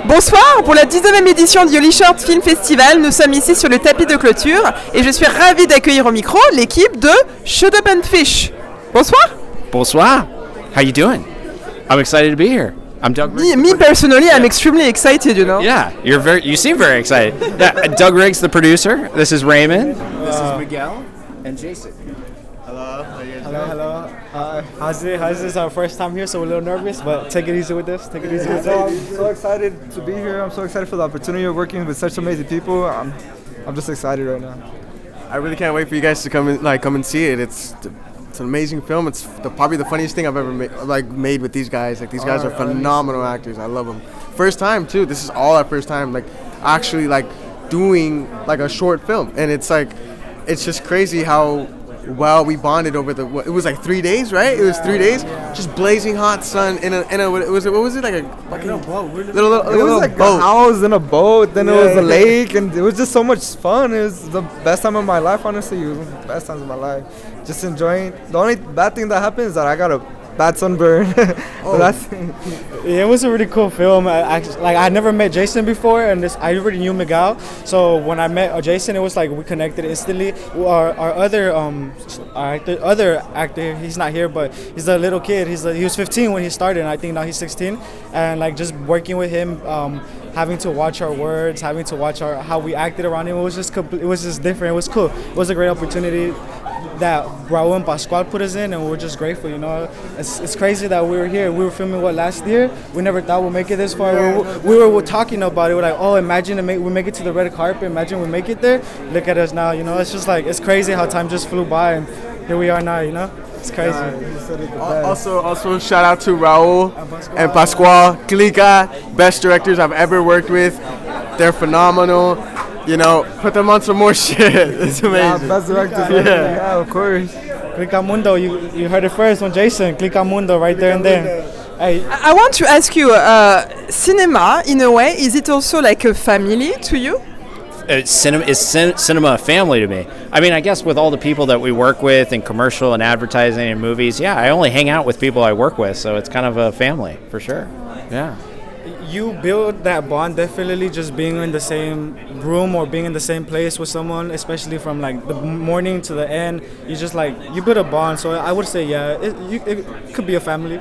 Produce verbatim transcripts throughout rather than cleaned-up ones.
Bonsoir, pour la dix-neuvième édition du Yoli Short Film Festival, nous sommes ici sur le tapis de clôture et je suis ravie d'accueillir au micro l'équipe de Shut Up and Fish. Bonsoir. Bonsoir. How you doing? I'm excited to be here. I'm Doug Riggs. Me, me personally, I'm extremely excited, you know. Yeah, you're very. You seem very excited. Yeah, Doug Riggs, the producer. This is Raymond. This is Miguel and Jason. Hello. How you guys Hello, doing? hello. Uh, how's it? How's this? Our first time here, so we're a little nervous, but take it easy with this. Take it easy with So this. I'm so excited to be here. I'm so excited for the opportunity of working with such amazing people. I'm, I'm just excited right now. I really can't wait for you guys to come and like come and see it. It's it's an amazing film. It's the, probably the funniest thing I've ever made, like made with these guys. Like these guys are phenomenal actors. I love them. First time too. This is all our first time. Like actually like doing like a short film, and it's like it's just crazy how well we bonded over the. What, it was like three days, right? It was three days, just blazing hot sun in a in a. What was it? What was it like a fucking little little, little, It was little like boat. a house in a boat, then it Yeah. was a lake, and it was just so much fun. It was the best time of my life, honestly. It was one of the best times of my life. Just enjoying. The only bad thing that happened is that I got a bad sunburn. Oh. But that's Yeah, it was a really cool film. I, I, like I had never met Jason before, and this I already knew Miguel. So when I met uh, Jason, it was like we connected instantly. Our, our other um our actor, other actor, he's not here, but he's a little kid. He's a, he was fifteen when he started, and I think now he's sixteen. And like just working with him, um, having to watch our words, having to watch our how we acted around him, it was just compl- it was just different. It was cool. It was a great opportunity that Raul and Pascual put us in, and we're just grateful, you know. It's, it's crazy that we were here. We were filming, what, last year? We never thought we'd make it this far. we, were, we were talking about it. We're like, oh, imagine make, we make it to the red carpet. Imagine we make it there. Look at us now, you know. It's just like, it's crazy how time just flew by, and here we are now, you know. It's crazy. Al- Also, also shout out to Raul and Pascual, Clica, best directors I've ever worked with. They're phenomenal. You know, put them on some more shit. It's yeah, amazing. best directors. Yeah. Yeah. yeah, of course. Clicamundo, you, you heard it first from Jason. Clicamundo, right there and there. Hey, I I want to ask you, uh, cinema, in a way, is it also like a family to you? Uh, cinema is cin- cinema a family to me. I mean, I guess with all the people that we work with in commercial and advertising and movies, yeah, I only hang out with people I work with, so it's kind of a family for sure. Yeah. you build that bond definitely just being in the same room or being in the same place with someone, especially from like the morning to the end. You just like you build a bond. So I would say yeah, it, you, it could be a family.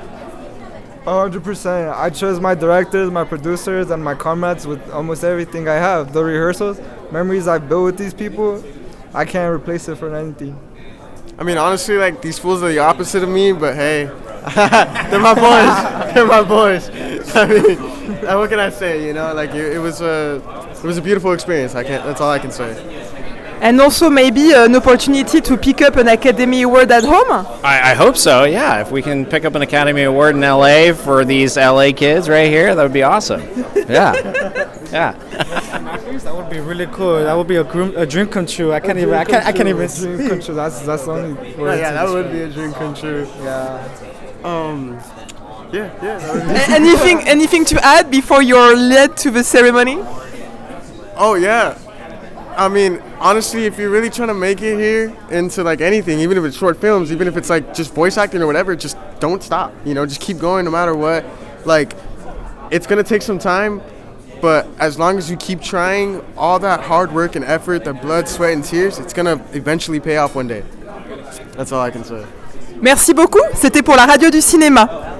one hundred percent. I trust my directors, my producers, and my comrades with almost everything I have. The rehearsals, memories I built with these people, I can't replace it for anything. I mean, honestly, like, these fools are the opposite of me, but hey, they're my boys. They're my boys. I mean, uh, what can I say, you know? Like, it, it was a, it was a beautiful experience. I can't, that's all I can say. And also maybe an opportunity to pick up an Academy Award at home? I, I hope so, yeah. If we can pick up an Academy Award in L A for these L A kids right here, that would be awesome. Yeah. Yeah. That would be really cool. That would be a, groom, a dream come true. I can't even. I can't. I can't even. Dream come true. That's that's the only word. Yeah, to that would describe. be a dream come true. Yeah. Um, yeah, yeah. That would be. A- anything, anything to add before you're led to the ceremony? Oh, yeah. I mean, honestly, if you're really trying to make it here into like anything, even if it's short films, even if it's like just voice acting or whatever, just don't stop. You know, just keep going no matter what. Like, it's gonna take some time, but as long as you keep trying, all that hard work and effort, the blood, sweat, and tears, it's gonna eventually pay off one day. That's all I can say. Merci beaucoup, c'était pour la radio du cinéma.